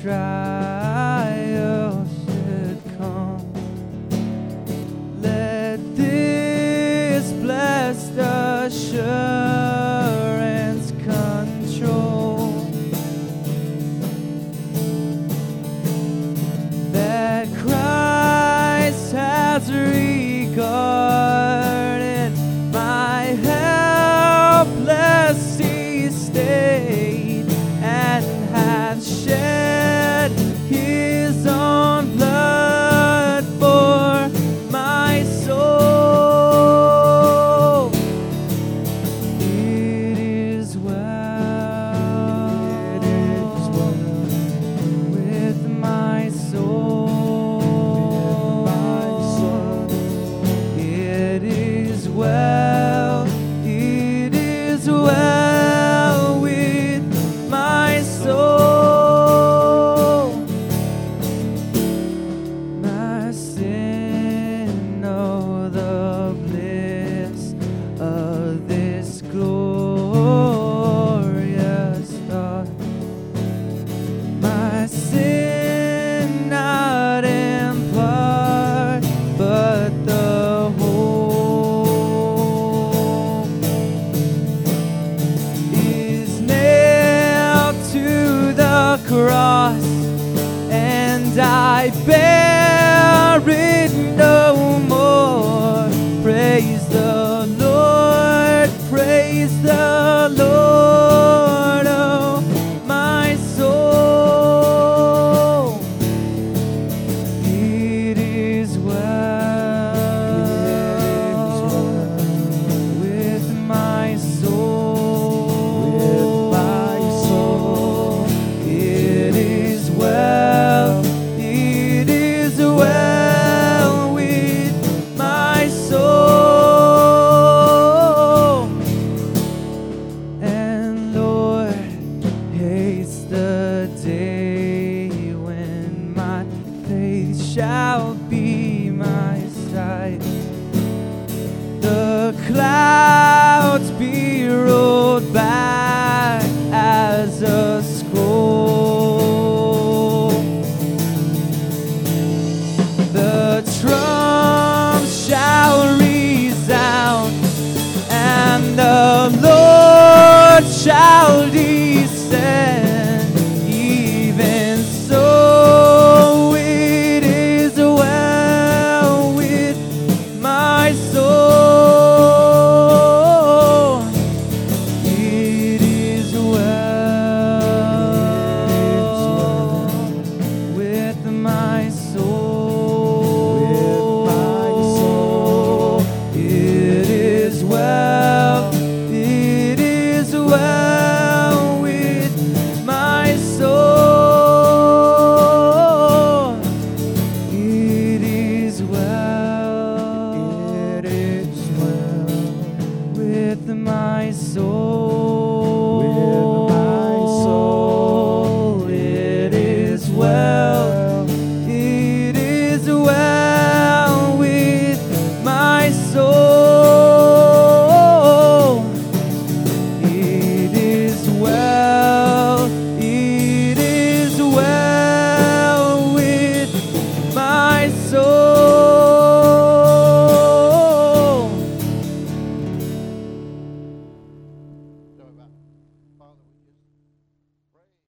trial should come, let this blessed assurance control that Christ has regarded my helpless estate and hath shed his own blood for my soul. It is well with my soul. It is well, it is well with my soul. My sin, know the bliss of this glorious thought. My sin not in part, but the whole is nailed to the cross, and I bear